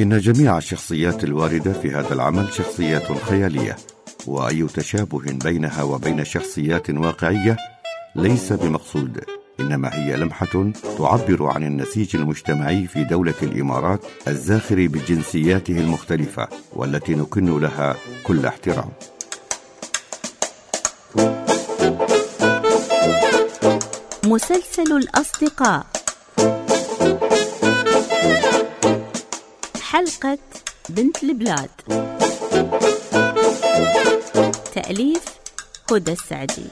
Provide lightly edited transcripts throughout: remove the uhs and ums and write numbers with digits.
إن جميع الشخصيات الواردة في هذا العمل شخصيات خيالية، وأي تشابه بينها وبين شخصيات واقعية ليس بمقصود، إنما هي لمحة تعبر عن النسيج المجتمعي في دولة الإمارات الزاخر بجنسياته المختلفة، والتي نكن لها كل احترام. مسلسل الأصدقاء، حلقة بنت البلاد، تأليف هدى السعدي.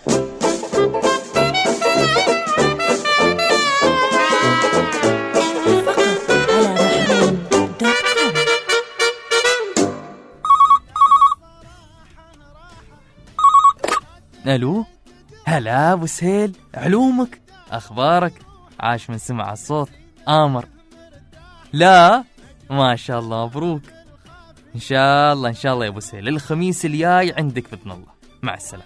الو، هلا ابو سهيل، علومك، اخبارك؟ عاش من سمع الصوت. آمر، لا ما شاء الله، مبروك. ان شاء الله يا ابو سهيل، الخميس الجاي عندك باذن الله. مع السلامه.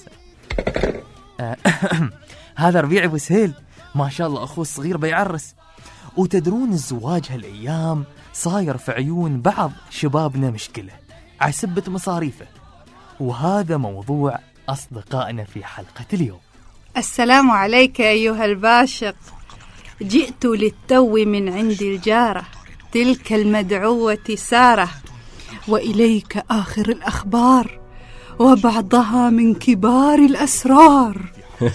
هذا ربيع ابو سهيل، ما شاء الله اخوه الصغير بيعرس، وتدرون الزواج هالايام صاير في عيون بعض شبابنا مشكله عسبة مصاريفه، وهذا موضوع أصدقائنا في حلقة اليوم. السلام عليك أيها الباشق، جئت للتو من عند الجارة تلك المدعوة سارة، وإليك آخر الأخبار وبعضها من كبار الأسرار.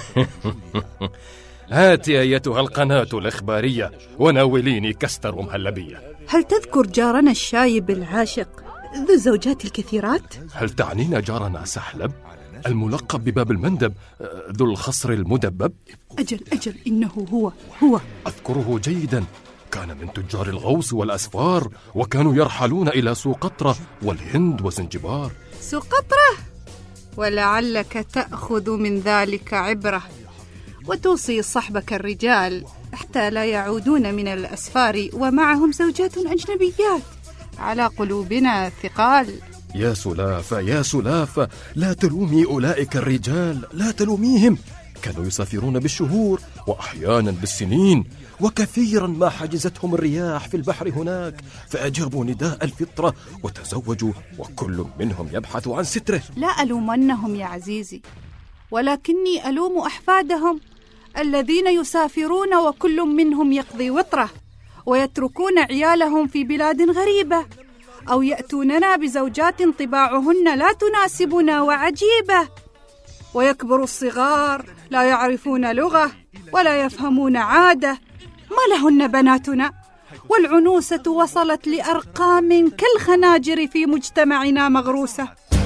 هاتي أيتها القناة الإخبارية وناوليني كستر مهلبية. هل تذكر جارنا الشايب العاشق ذو الزوجات الكثيرات؟ هل تعنين جارنا سحلب الملقب بباب المندب ذو الخصر المدبب؟ أجل إنه هو. أذكره جيدا، كان من تجار الغوص والأسفار، وكانوا يرحلون إلى سوقطرة والهند وزنجبار. سوقطرة؟ ولعلك تأخذ من ذلك عبرة وتوصي صحبك الرجال حتى لا يعودون من الأسفار ومعهم زوجات أجنبيات، على قلوبنا ثقال. يا سلافة، لا تلومي أولئك الرجال، لا تلوميهم، كانوا يسافرون بالشهور وأحيانا بالسنين، وكثيرا ما حجزتهم الرياح في البحر هناك، فأجابوا نداء الفطرة وتزوجوا، وكل منهم يبحث عن ستره. لا ألومنهم يا عزيزي، ولكني ألوم أحفادهم الذين يسافرون وكل منهم يقضي وطره، ويتركون عيالهم في بلاد غريبة، أو يأتوننا بزوجات طباعهن لا تناسبنا وعجيبة، ويكبر الصغار لا يعرفون لغة ولا يفهمون عادة، ما لهن بناتنا، والعنوسة وصلت لأرقام كالخناجر في مجتمعنا مغروسة.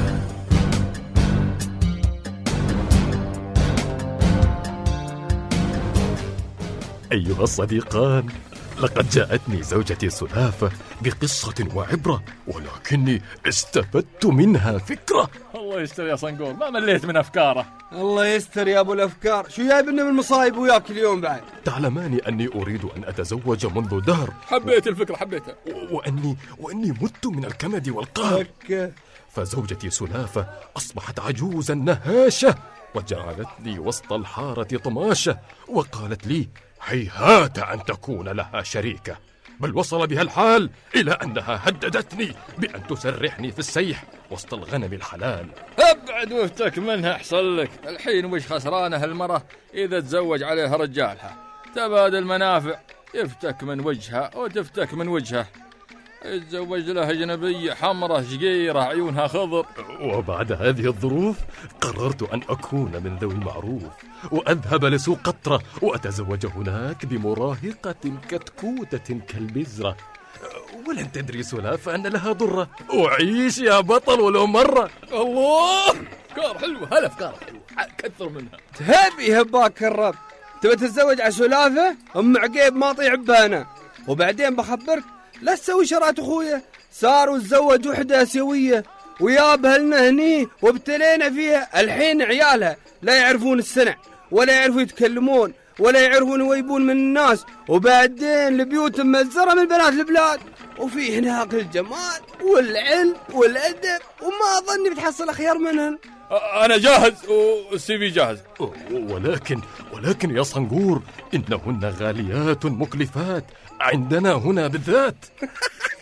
أيها الصديقان، لقد جاءتني زوجتي سلافة بقصة وعبرة، ولكني استفدت منها فكرة. الله يستر يا صنقور، ما مليت من أفكاره. الله يستر يا أبو الأفكار، شو جايبنا من مصايب وياك اليوم بعد؟ تعلمان أني أريد أن أتزوج منذ دهر. حبيت الفكرة، حبيتها. وأني مت من الكمد والقهر. فزوجتي سلافة أصبحت عجوزا نهاشة، وجعلتني وسط الحارة طماشة، وقالت لي هيهات أن تكون لها شريكة، بل وصل بها الحال إلى أنها هددتني بأن تسرحني في السيح وسط الغنم الحلال. ابعد وافتك منها أحسن لك، الحين وش خسرانة هالمرة إذا تزوج عليها رجالها؟ تبادل منافع، يفتك من وجهها وتفتك من وجهه. يتزوج لها أجنبية حمرة شقيرة عيونها خضر. وبعد هذه الظروف قررت أن أكون من ذوي المعروف، وأذهب لسوق قطرة وأتزوج هناك بمراهقة كتكوتة كالبزرة. ولن تدري سلافة أن لها ضرة، أعيش يا بطل ولو مرة. الله، أفكار حلوة، هالأفكار حلوة، كثر منها. تهبي هباك الرب، تبى تتزوج على سلافة؟ أم عقيب ما طيع بانا. وبعدين بخبرك لا تسوي شرات أخويا، صار وتزوج وحدة آسيوية ويابها لنا هني وابتلينا فيها. الحين عيالها لا يعرفون السنع ولا يعرفون يتكلمون ولا يعرفون يويبون من الناس، وبعدين البيوت مزرة من بنات البلاد، وفي هناك الجمال والعلم والأدب، وما أظني بتحصل أخير منهن. أنا جاهز والسي في جاهز. ولكن يا صنقور، إنهن غاليات مكلفات عندنا هنا بالذات.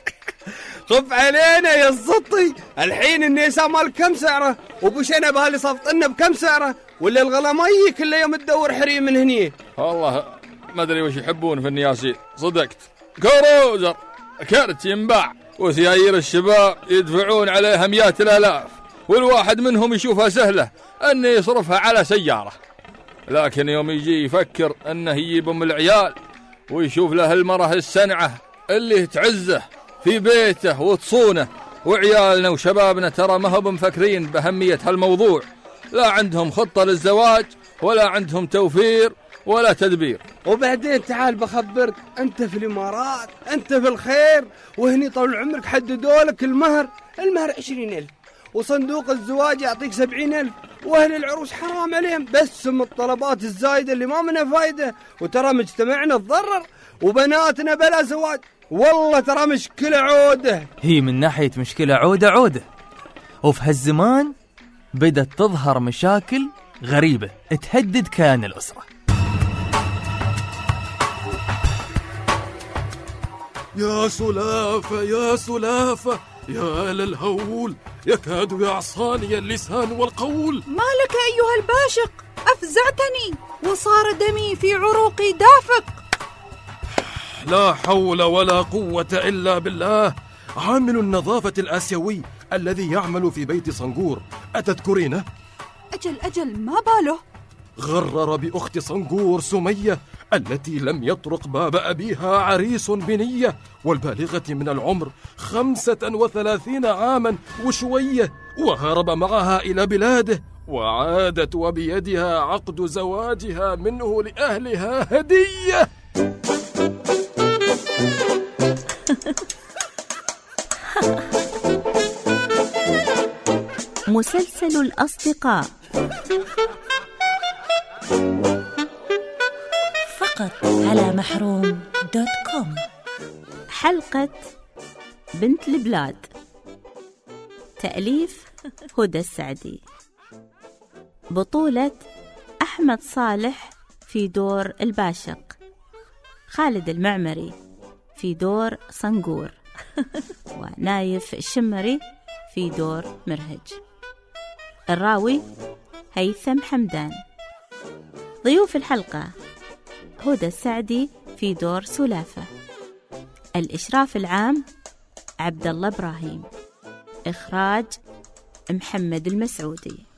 خف علينا يا السطي، الحين النساء مال كم سعره؟ وبشنا بهالي صفطنا بكم سعره؟ ولا الغلمي كل يوم تدور حريم من هني؟ والله ما ادري وش يحبون في النياسين. صدقت، كروزر كرت ينباع وسيايير الشباب يدفعون عليها 100,000، والواحد منهم يشوفها سهلة أنه يصرفها على سيارة، لكن يوم يجي يفكر أنه يجيب أم العيال ويشوف له المرأة السنعة اللي تعزه في بيته وتصونه، وعيالنا وشبابنا ترى ما هم مفكرين بأهمية هالموضوع، لا عندهم خطة للزواج ولا عندهم توفير ولا تدبير. وبعدين تعال بخبرك، أنت في الإمارات، أنت في الخير، وهني طول عمرك حددوا لك المهر 20,000، وصندوق الزواج يعطيك 70,000، وأهل العروس حرام عليهم بس من الطلبات الزايدة اللي ما منها فايدة، وترى مجتمعنا تضرر وبناتنا بلا زواج. والله ترى مشكلة عودة. هي من ناحية مشكلة عودة، وفي هالزمان بدأت تظهر مشاكل غريبة تهدد كيان الأسرة. يا سلافة يا سلافة يا للهول، يكاد يعصاني اللسان والقول. ما لك أيها الباشق؟ أفزعتني وصار دمي في عروقي دافق. لا حول ولا قوة إلا بالله. عامل النظافة الآسيوي الذي يعمل في بيت صنقور، أتذكرينه؟ أجل ما باله. غرر بأخت صنقور سمية التي لم يطرق باب أبيها عريس بنية، والبالغة من العمر 35 عاما وشوية، وهرب معها إلى بلاده، وعادت وبيدها عقد زواجها منه لأهلها هدية. مسلسل الأصدقاء فقط على محروم.com. حلقة بنت البلاد، تأليف هدى السعدي، بطولة أحمد صالح في دور الباشق، خالد المعمري في دور صنقور، ونايف الشمري في دور مرهج، الراوي هيثم حمدان. ضيوف الحلقة: هدى السعدي في دور سلافة، الإشراف العام عبد الله إبراهيم، إخراج محمد المسعودي.